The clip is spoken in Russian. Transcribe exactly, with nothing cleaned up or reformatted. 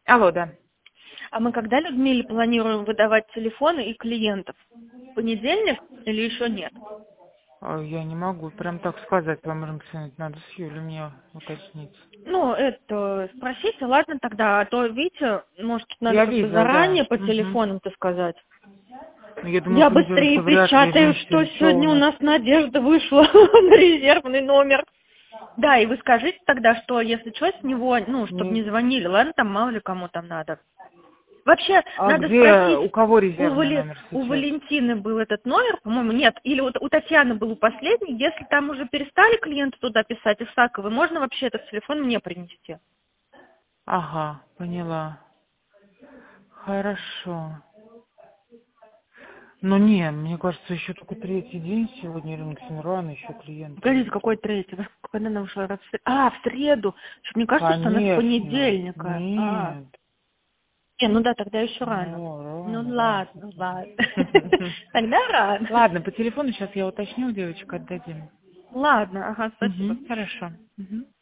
Алло, да. А мы когда Людмиле планируем выдавать телефоны и клиентов? В понедельник или еще нет? А, Я не могу прям так сказать вам, Ирина Александровна, надо с Юлей мне уточнить. Ну, это, спросите, ладно тогда, а то, видите, может, надо Я как бы видела, да. заранее по Мгм. телефонам-то сказать. Ну, я думаю, Я в понедельник-то быстрее вряд ли, печатаю, что женщин, что у сегодня у нас. нас Надежда вышла на резервный номер. Да, и вы скажите тогда, что если что, с него, ну, чтобы Не- не звонили, ладно, там мало ли кому там надо. Вообще, А надо где, спросить, у кого у, резервный Вали... номер у сейчас? Валентины был этот номер, по-моему, нет, или у, у Татьяны был у последний, если там уже перестали клиенты туда писать, Исаковой, можно вообще этот телефон мне принести? Ага, поняла. Хорошо. Ну не, мне кажется, еще только третий день сегодня, Ирина Александровна, рано еще клиенты Погодите, какой уйдут. третий? Когда она ушла? Раз в сре- А, в среду. Что-то мне кажется, что она с Конечно. понедельника. А, Нет. не, ну да, тогда еще рано. Ну, Ну рано, рано ладно, ладно. совсем. Тогда рано. Ладно, по телефону сейчас я уточню, девочка, отдадим. Ладно, ага, спасибо. Угу, хорошо. Мгм.